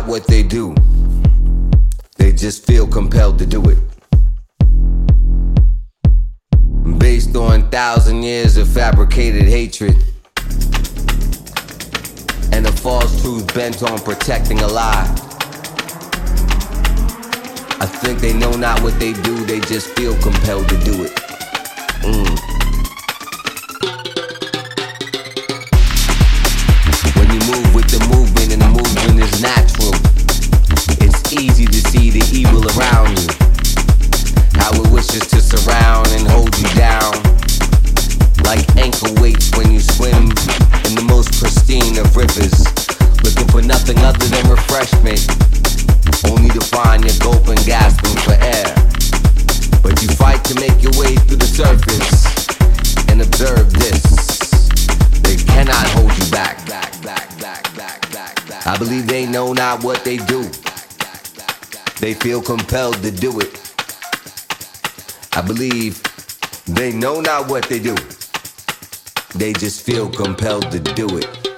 not what they do. They just feel compelled to do it. Based on 1,000 years of fabricated hatred and a false truth bent on protecting a lie. I think they know not what they do, they just feel compelled to do it. When you move with the movement and the movement is natural, it's easy to see the evil around you. How it wishes to surround and hold you down, like ankle weights when you swim in the most pristine of rivers, looking for nothing other than refreshment, only to find you're gulping, gasping for air. But you fight to make your way through the surface, and observe this: they cannot hold you back. I believe they know not what they do. They feel compelled to do it. I believe they know not what they do. They just feel compelled to do it.